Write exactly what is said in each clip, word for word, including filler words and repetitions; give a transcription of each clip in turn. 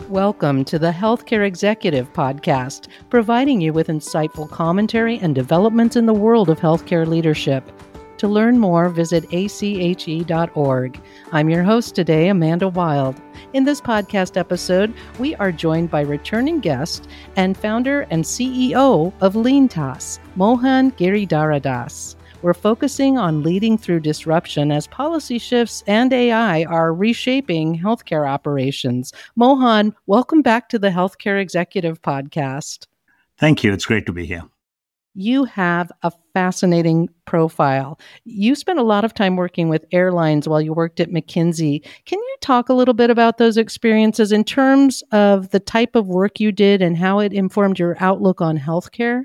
Welcome to the Healthcare Executive Podcast, providing you with insightful commentary and developments in the world of healthcare leadership. To learn more, visit A C H E dot org. I'm your host today, Amanda Wild. In this podcast episode, we are joined by returning guest and founder and C E O of Leantas, Mohan Giridharadas. We're focusing on leading through disruption as policy shifts and A I are reshaping healthcare operations. Mohan, welcome back to the Healthcare Executive Podcast. Thank you. It's great to be here. You have a fascinating profile. You spent a lot of time working with airlines while you worked at McKinsey. Can you talk a little bit about those experiences in terms of the type of work you did and how it informed your outlook on healthcare?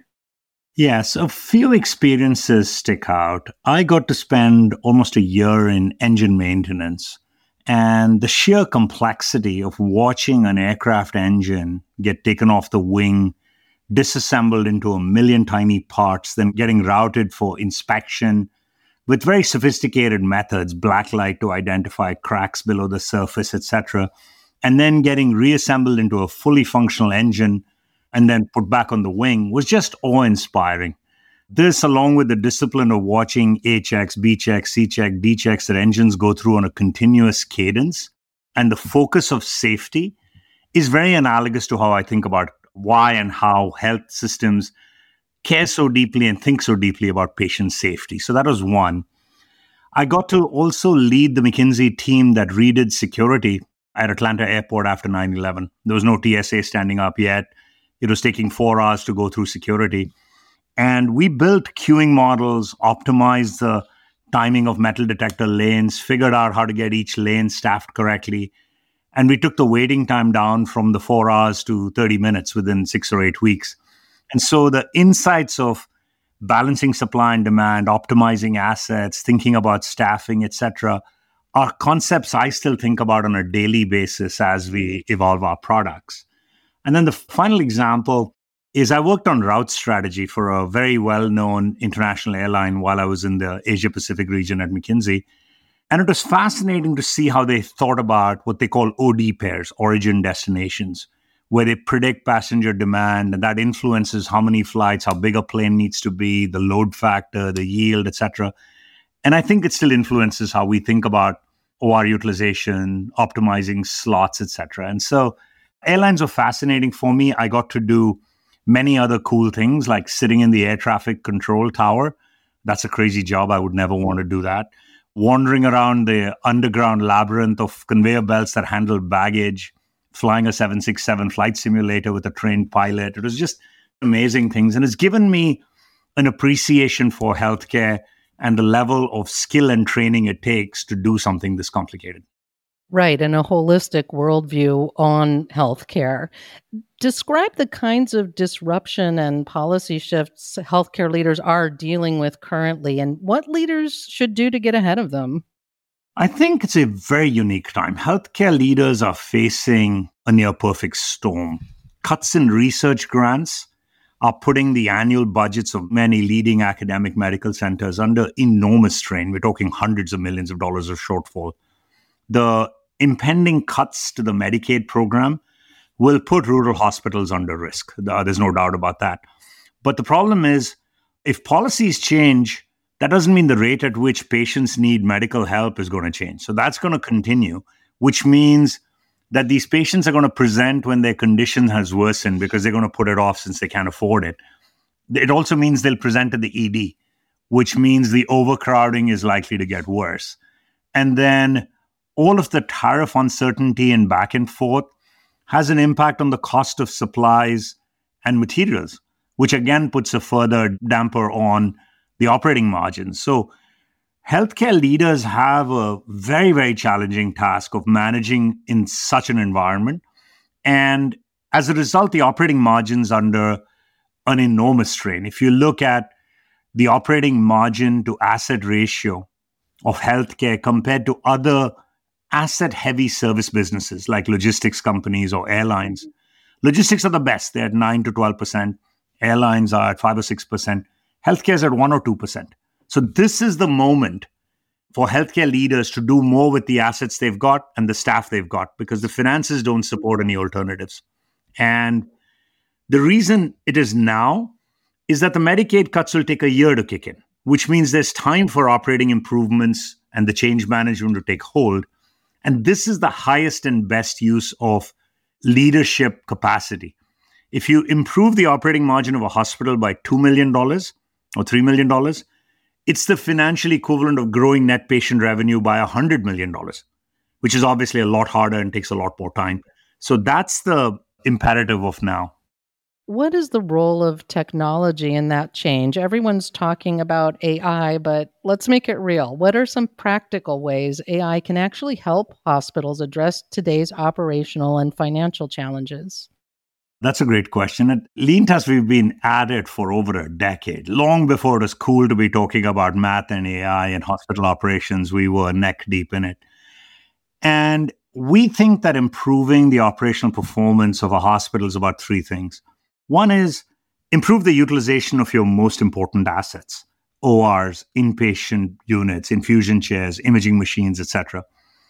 Yes, a few experiences stick out. I got to spend almost a year in engine maintenance, and the sheer complexity of watching an aircraft engine get taken off the wing, disassembled into a million tiny parts, then getting routed for inspection with very sophisticated methods, blacklight to identify cracks below the surface, et cetera, and then getting reassembled into a fully functional engine and then put back on the wing was just awe-inspiring. This, along with the discipline of watching A checks, B checks, C check, D checks that engines go through on a continuous cadence, and the focus of safety is very analogous to how I think about why and how health systems care so deeply and think so deeply about patient safety. So that was one. I got to also lead the McKinsey team that redid security at Atlanta Airport after nine eleven. There was no T S A standing up yet. It was taking four hours to go through security. And we built queuing models, optimized the timing of metal detector lanes, figured out how to get each lane staffed correctly. And we took the waiting time down from the four hours to thirty minutes within six or eight weeks. And so the insights of balancing supply and demand, optimizing assets, thinking about staffing, et cetera, are concepts I still think about on a daily basis as we evolve our products. And then the final example is I worked on route strategy for a very well-known international airline while I was in the Asia-Pacific region at McKinsey. And it was fascinating to see how they thought about what they call O D pairs, origin destinations, where they predict passenger demand, and that influences how many flights, how big a plane needs to be, the load factor, the yield, et cetera. And I think it still influences how we think about O R utilization, optimizing slots, et cetera. And so airlines were fascinating for me. I got to do many other cool things like sitting in the air traffic control tower. That's a crazy job. I would never want to do that. Wandering around the underground labyrinth of conveyor belts that handle baggage, flying a seven sixty-seven flight simulator with a trained pilot. It was just amazing things. And it's given me an appreciation for healthcare and the level of skill and training it takes to do something this complicated. Right, and a holistic worldview on healthcare. Describe the kinds of disruption and policy shifts healthcare leaders are dealing with currently and what leaders should do to get ahead of them. I think it's a very unique time. Healthcare leaders are facing a near-perfect storm. Cuts in research grants are putting the annual budgets of many leading academic medical centers under enormous strain. We're talking hundreds of millions of dollars of shortfall. The impending cuts to the Medicaid program will put rural hospitals under risk. There's no doubt about that. But the problem is, if policies change, that doesn't mean the rate at which patients need medical help is going to change. So that's going to continue, which means that these patients are going to present when their condition has worsened because they're going to put it off since they can't afford it. It also means they'll present at the E D, which means the overcrowding is likely to get worse. And then all of the tariff uncertainty and back and forth has an impact on the cost of supplies and materials, which again puts a further damper on the operating margins. So healthcare leaders have a very, very challenging task of managing in such an environment. And as a result, the operating margins are under an enormous strain. If you look at the operating margin to asset ratio of healthcare compared to other asset-heavy service businesses like logistics companies or airlines. Logistics are the best. They're at nine to twelve percent. Airlines are at five or six percent. Healthcare is at one or two percent. So this is the moment for healthcare leaders to do more with the assets they've got and the staff they've got because the finances don't support any alternatives. And the reason it is now is that the Medicaid cuts will take a year to kick in, which means there's time for operating improvements and the change management to take hold. And this is the highest and best use of leadership capacity. If you improve the operating margin of a hospital by two million dollars or three million dollars, it's the financial equivalent of growing net patient revenue by one hundred million dollars, which is obviously a lot harder and takes a lot more time. So that's the imperative of now. What is the role of technology in that change? Everyone's talking about A I, but let's make it real. What are some practical ways A I can actually help hospitals address today's operational and financial challenges? That's a great question. At Leantas, we've been at it for over a decade. Long before it was cool to be talking about math and A I and hospital operations, we were neck deep in it. And we think that improving the operational performance of a hospital is about three things. One is improve the utilization of your most important assets, O Rs, inpatient units, infusion chairs, imaging machines, et cetera.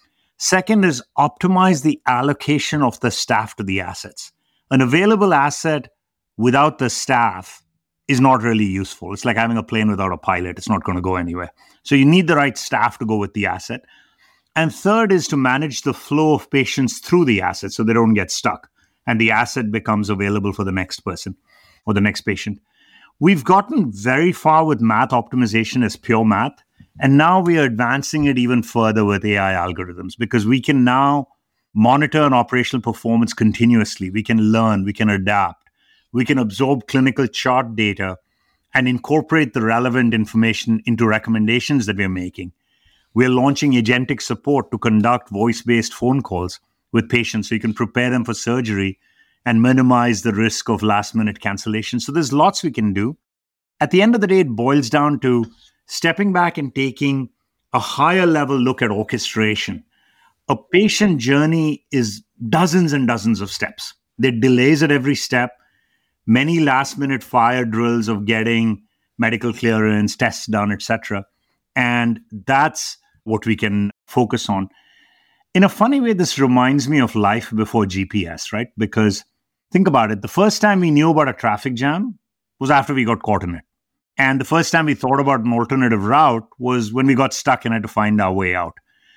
Second is optimize the allocation of the staff to the assets. An available asset without the staff is not really useful. It's like having a plane without a pilot. It's not going to go anywhere. So you need the right staff to go with the asset. And third is to manage the flow of patients through the asset so they don't get stuck and the asset becomes available for the next person or the next patient. We've gotten very far with math optimization as pure math, and now we are advancing it even further with A I algorithms because we can now monitor an operational performance continuously. We can learn, we can adapt, we can absorb clinical chart data and incorporate the relevant information into recommendations that we're making. We're launching agentic support to conduct voice-based phone calls with patients so you can prepare them for surgery and minimize the risk of last-minute cancellation. So there's lots we can do. At the end of the day, it boils down to stepping back and taking a higher level look at orchestration. A patient journey is dozens and dozens of steps. There are delays at every step, many last-minute fire drills of getting medical clearance, tests done, et cetera. And that's what we can focus on. In a funny way, this reminds me of life before G P S, right? Because think about it. The first time we knew about a traffic jam was after we got caught in it. And the first time we thought about an alternative route was when we got stuck and had to find our way out.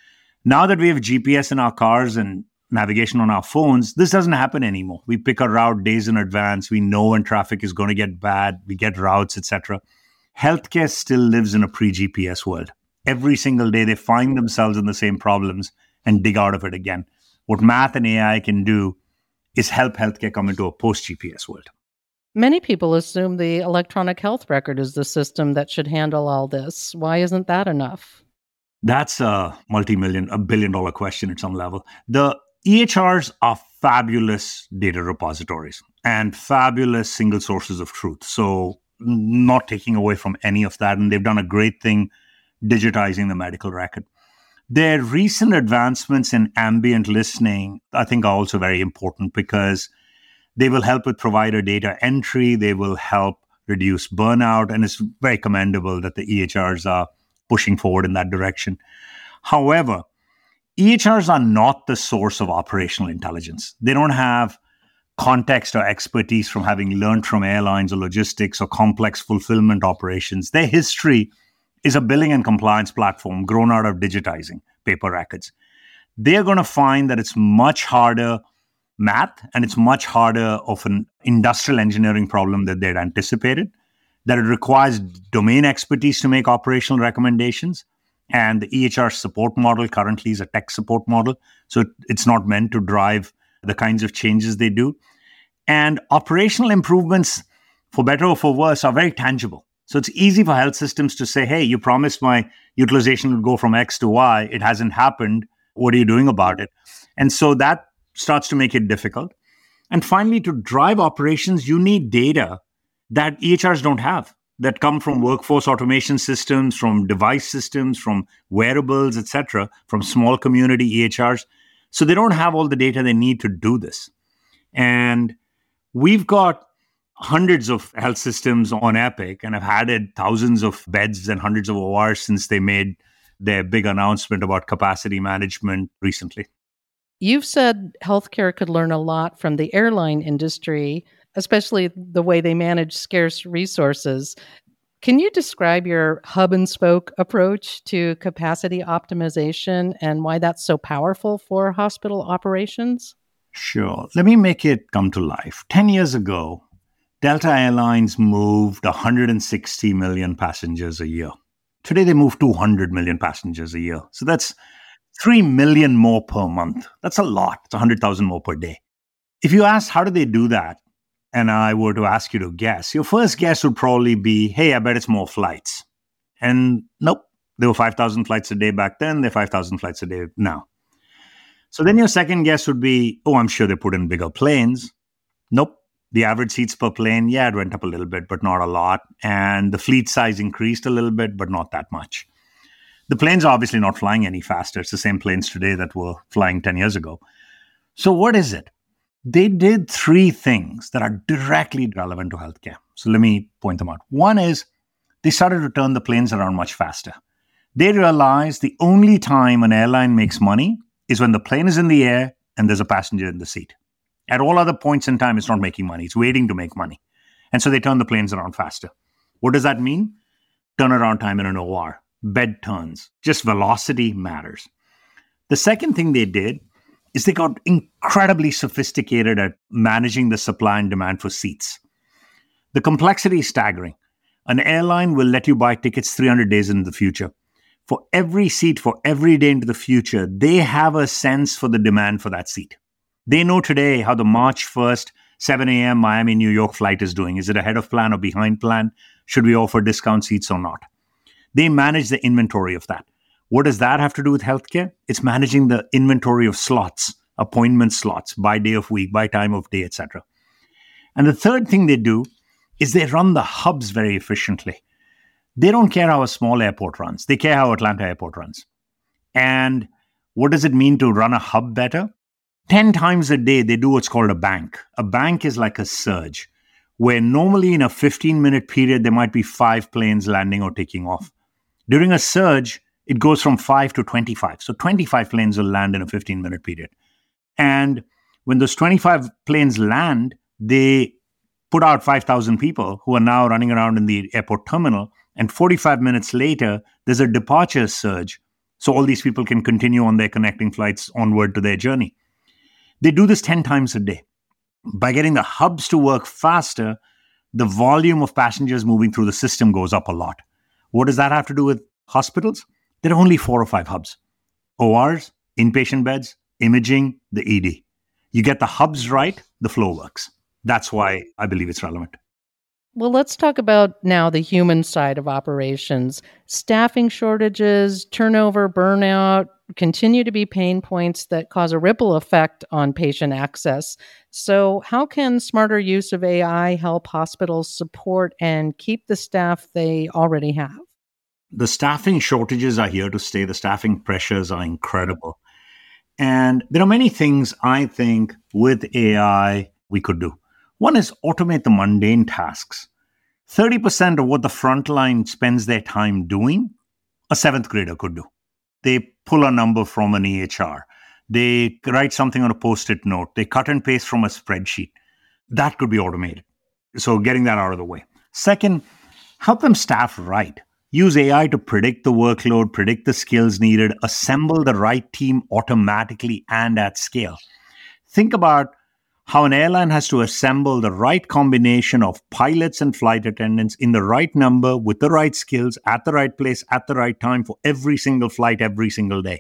Now that we have G P S in our cars and navigation on our phones, this doesn't happen anymore. We pick a route days in advance. We know when traffic is going to get bad. We get routes, et cetera. Healthcare still lives in a pre-G P S world. Every single day, they find themselves in the same problems and dig out of it again. What math and A I can do is help healthcare come into a post-G P S world. Many people assume the electronic health record is the system that should handle all this. Why isn't that enough? That's a multi-million, a billion dollar question at some level. The E H Rs are fabulous data repositories and fabulous single sources of truth. So not taking away from any of that. And they've done a great thing digitizing the medical record. Their recent advancements in ambient listening, I think, are also very important because they will help with provider data entry. They will help reduce burnout. And it's very commendable that the E H Rs are pushing forward in that direction. However, E H Rs are not the source of operational intelligence. They don't have context or expertise from having learned from airlines or logistics or complex fulfillment operations. Their history is a billing and compliance platform grown out of digitizing paper records. They're going to find that it's much harder math and it's much harder of an industrial engineering problem that they'd anticipated, that it requires domain expertise to make operational recommendations. And the E H R support model currently is a tech support model. So it's not meant to drive the kinds of changes they do. And operational improvements, for better or for worse, are very tangible. So it's easy for health systems to say, hey, you promised my utilization would go from X to Y. It hasn't happened. What are you doing about it? And so that starts to make it difficult. And finally, to drive operations, you need data that E H Rs don't have, that come from workforce automation systems, from device systems, from wearables, et cetera, from small community E H Rs. So they don't have all the data they need to do this. And we've got hundreds of health systems on Epic and have added thousands of beds and hundreds of O Rs since they made their big announcement about capacity management recently. You've said healthcare could learn a lot from the airline industry, especially the way they manage scarce resources. Can you describe your hub and spoke approach to capacity optimization and why that's so powerful for hospital operations? Sure. Let me make it come to life. ten years ago, Delta Airlines moved one hundred sixty million passengers a year. Today, they move two hundred million passengers a year. So that's three million more per month. That's a lot. It's one hundred thousand more per day. If you ask, how do they do that? And I were to ask you to guess, your first guess would probably be, hey, I bet it's more flights. And nope, there were five thousand flights a day back then. There are five thousand flights a day now. So then your second guess would be, oh, I'm sure they put in bigger planes. Nope. The average seats per plane, yeah, it went up a little bit, but not a lot. And the fleet size increased a little bit, but not that much. The planes are obviously not flying any faster. It's the same planes today that were flying ten years ago. So what is it? They did three things that are directly relevant to healthcare. So let me point them out. One is they started to turn the planes around much faster. They realized the only time an airline makes money is when the plane is in the air and there's a passenger in the seat. At all other points in time, it's not making money. It's waiting to make money. And so they turn the planes around faster. What does that mean? Turnaround time in an O R, bed turns, just velocity matters. The second thing they did is they got incredibly sophisticated at managing the supply and demand for seats. The complexity is staggering. An airline will let you buy tickets three hundred days into the future. For every seat, for every day into the future, they have a sense for the demand for that seat. They know today how the March first, seven a.m. Miami, New York flight is doing. Is it ahead of plan or behind plan? Should we offer discount seats or not? They manage the inventory of that. What does that have to do with healthcare? It's managing the inventory of slots, appointment slots, by day of week, by time of day, et cetera. And the third thing they do is they run the hubs very efficiently. They don't care how a small airport runs. They care how Atlanta Airport runs. And what does it mean to run a hub better? ten times a day, they do what's called a bank. A bank is like a surge, where normally in a fifteen-minute period, there might be five planes landing or taking off. During a surge, it goes from five to twenty-five. So twenty-five planes will land in a fifteen-minute period. And when those twenty-five planes land, they put out five thousand people who are now running around in the airport terminal. And forty-five minutes later, there's a departure surge. So all these people can continue on their connecting flights onward to their journey. They do this ten times a day. By getting the hubs to work faster, the volume of passengers moving through the system goes up a lot. What does that have to do with hospitals? There are only four or five hubs. O Rs, inpatient beds, imaging, the E D. You get the hubs right, the flow works. That's why I believe it's relevant. Well, let's talk about now the human side of operations. Staffing shortages, turnover, burnout continue to be pain points that cause a ripple effect on patient access. So how can smarter use of A I help hospitals support and keep the staff they already have? The staffing shortages are here to stay. The staffing pressures are incredible. And there are many things I think with A I we could do. One is automate the mundane tasks. thirty percent of what the frontline spends their time doing, a seventh grader could do. They pull a number from an E H R. They write something on a post-it note. They cut and paste from a spreadsheet. That could be automated. So getting that out of the way. Second, help them staff right. Use A I to predict the workload, predict the skills needed, assemble the right team automatically and at scale. Think about how an airline has to assemble the right combination of pilots and flight attendants in the right number, with the right skills, at the right place, at the right time for every single flight, every single day.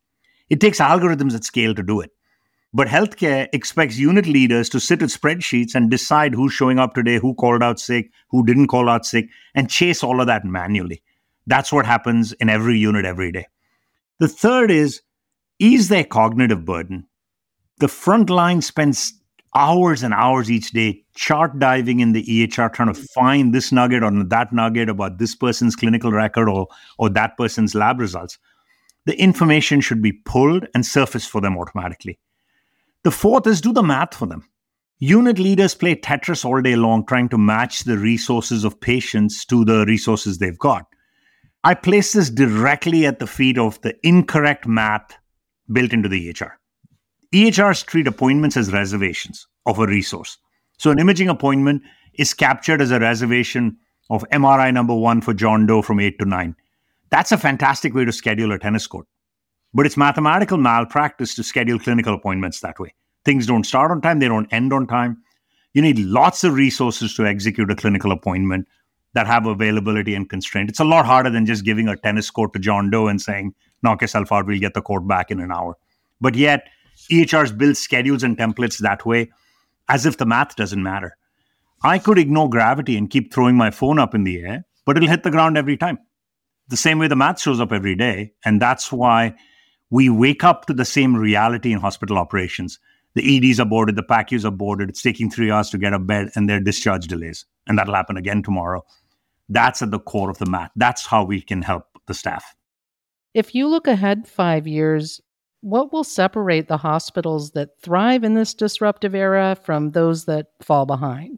It takes algorithms at scale to do it. But healthcare expects unit leaders to sit with spreadsheets and decide who's showing up today, who called out sick, who didn't call out sick, and chase all of that manually. That's what happens in every unit every day. The third is ease their cognitive burden. The front line spends hours and hours each day chart diving in the E H R, trying to find this nugget or that nugget about this person's clinical record or, or that person's lab results. The information should be pulled and surfaced for them automatically. The fourth is do the math for them. Unit leaders play Tetris all day long trying to match the resources of patients to the resources they've got. I place this directly at the feet of the incorrect math built into the E H R. E H Rs treat appointments as reservations of a resource. So an imaging appointment is captured as a reservation of M R I number one for John Doe from eight to nine. That's a fantastic way to schedule a tennis court. But it's mathematical malpractice to schedule clinical appointments that way. Things don't start on time, they don't end on time. You need lots of resources to execute a clinical appointment that have availability and constraint. It's a lot harder than just giving a tennis court to John Doe and saying, knock yourself out, we'll get the court back in an hour. But yet, E H Rs build schedules and templates that way as if the math doesn't matter. I could ignore gravity and keep throwing my phone up in the air, but it'll hit the ground every time. The same way the math shows up every day. And that's why we wake up to the same reality in hospital operations. The E Ds are boarded, the P A C Us are boarded. It's taking three hours to get a bed and there are discharge delays. And that'll happen again tomorrow. That's at the core of the math. That's how we can help the staff. If you look ahead five years, what will separate the hospitals that thrive in this disruptive era from those that fall behind?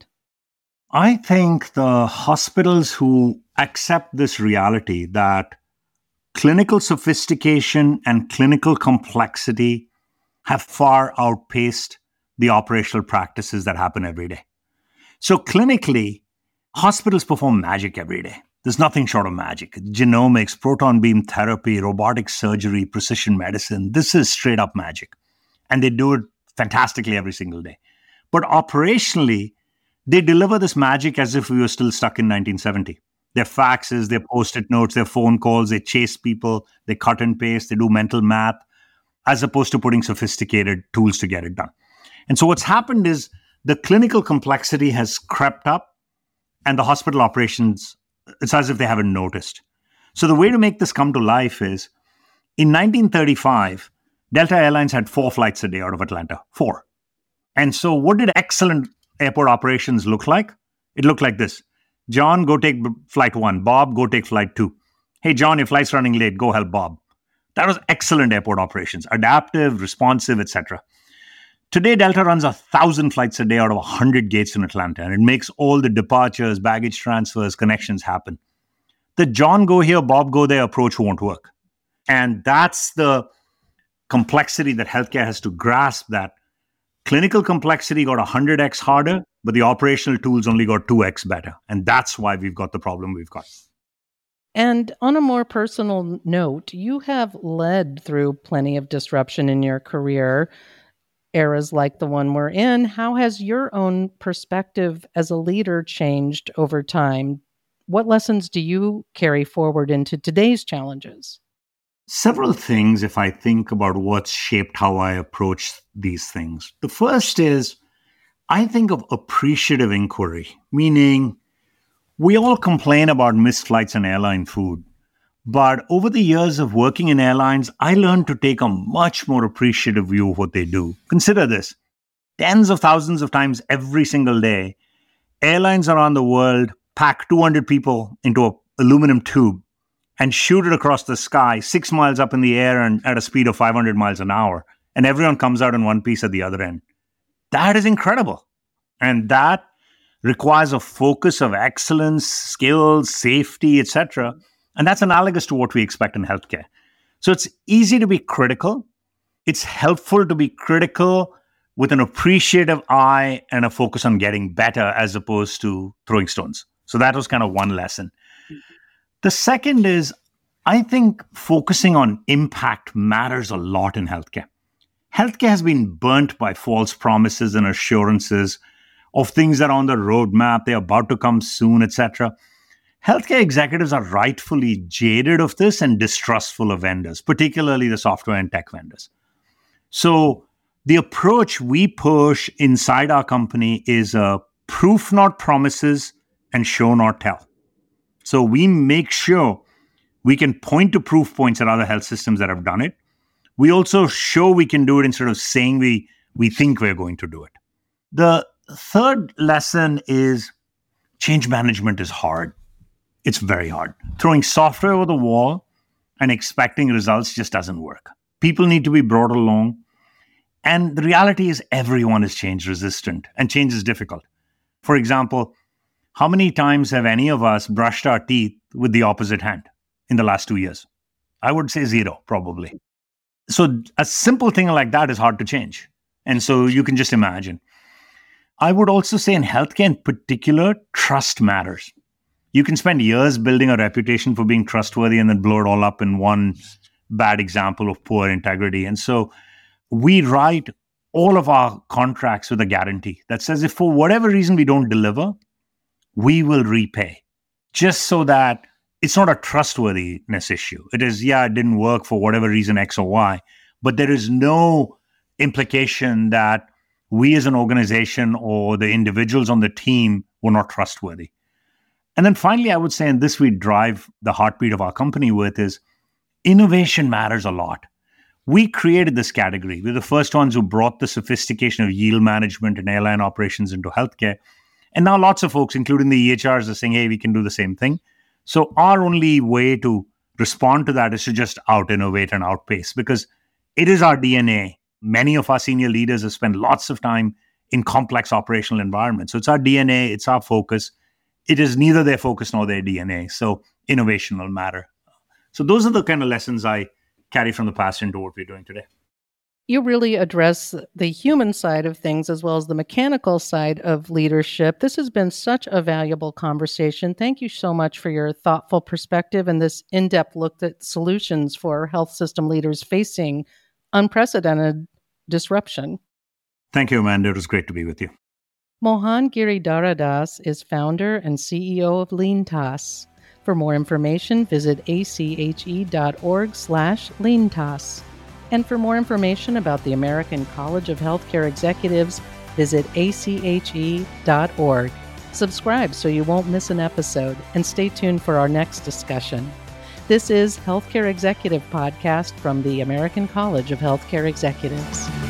I think the hospitals who accept this reality that clinical sophistication and clinical complexity have far outpaced the operational practices that happen every day. So clinically, hospitals perform magic every day. There's nothing short of magic. Genomics, proton beam therapy, robotic surgery, precision medicine. This is straight up magic. And they do it fantastically every single day. But operationally, they deliver this magic as if we were still stuck in nineteen seventy. Their faxes, their post-it notes, their phone calls, they chase people, they cut and paste, they do mental math, as opposed to putting sophisticated tools to get it done. And so what's happened is the clinical complexity has crept up and the hospital operations, it's as if they haven't noticed. So the way to make this come to life is, in nineteen thirty-five, Delta Airlines had four flights a day out of Atlanta. Four. And so what did excellent airport operations look like? It looked like this. John, go take flight one. Bob, go take flight two. Hey, John, your flight's running late. Go help Bob. That was excellent airport operations. Adaptive, responsive, et cetera. Today, Delta runs a thousand flights a day out of a hundred gates in Atlanta, and it makes all the departures, baggage transfers, connections happen. The John, go here, Bob, go there approach won't work. And that's the complexity that healthcare has to grasp, that clinical complexity got one hundred x harder, but the operational tools only got two x better. And that's why we've got the problem we've got. And on a more personal note, you have led through plenty of disruption in your career, eras like the one we're in. How has your own perspective as a leader changed over time? What lessons do you carry forward into today's challenges? Several things, if I think about what's shaped how I approach these things. The first is, I think of appreciative inquiry, meaning we all complain about missed flights and airline food. But over the years of working in airlines, I learned to take a much more appreciative view of what they do. Consider this. Tens of thousands of times every single day, airlines around the world pack two hundred people into an aluminum tube and shoot it across the sky, six miles up in the air and at a speed of five hundred miles an hour. And everyone comes out in one piece at the other end. That is incredible. And that requires a focus of excellence, skills, safety, et cetera. And that's analogous to what we expect in healthcare. So it's easy to be critical. It's helpful to be critical with an appreciative eye and a focus on getting better as opposed to throwing stones. So that was kind of one lesson. The second is, I think focusing on impact matters a lot in healthcare. Healthcare has been burnt by false promises and assurances of things that are on the roadmap, they're about to come soon, et cetera. Healthcare executives are rightfully jaded of this and distrustful of vendors, particularly the software and tech vendors. So the approach we push inside our company is a proof not promises and show not tell. So we make sure we can point to proof points at other health systems that have done it. We also show we can do it instead of saying we, we think we're going to do it. The third lesson is change management is hard. It's very hard. Throwing software over the wall and expecting results just doesn't work. People need to be brought along. And the reality is everyone is change resistant and change is difficult. For example, how many times have any of us brushed our teeth with the opposite hand? in the last two years. I would say zero, probably. So a simple thing like that is hard to change. And so you can just imagine. I would also say in healthcare in particular, trust matters. You can spend years building a reputation for being trustworthy and then blow it all up in one bad example of poor integrity. And so we write all of our contracts with a guarantee that says if for whatever reason we don't deliver, we will repay, just so that it's not a trustworthiness issue. It is, yeah, it didn't work for whatever reason, X or Y, but there is no implication that we as an organization or the individuals on the team were not trustworthy. And then finally, I would say, and this we drive the heartbeat of our company with, is innovation matters a lot. We created this category. We're the first ones who brought the sophistication of yield management and airline operations into healthcare. And now lots of folks, including the E H Rs, are saying, hey, we can do the same thing. So our only way to respond to that is to just out-innovate and outpace, because it is our D N A. Many of our senior leaders have spent lots of time in complex operational environments. So it's our D N A, it's our focus. It is neither their focus nor their D N A. So innovation will matter. So those are the kind of lessons I carry from the past into what we're doing today. You really address the human side of things as well as the mechanical side of leadership. This has been such a valuable conversation. Thank you so much for your thoughtful perspective and this in-depth look at solutions for health system leaders facing unprecedented disruption. Thank you, Amanda. It was great to be with you. Mohan Giridharadas is founder and C E O of LeanTaaS. For more information, visit ache.org slash LeanTaaS. And for more information about the American College of Healthcare Executives, visit a c h e dot org. Subscribe so you won't miss an episode, and stay tuned for our next discussion. This is Healthcare Executive Podcast from the American College of Healthcare Executives.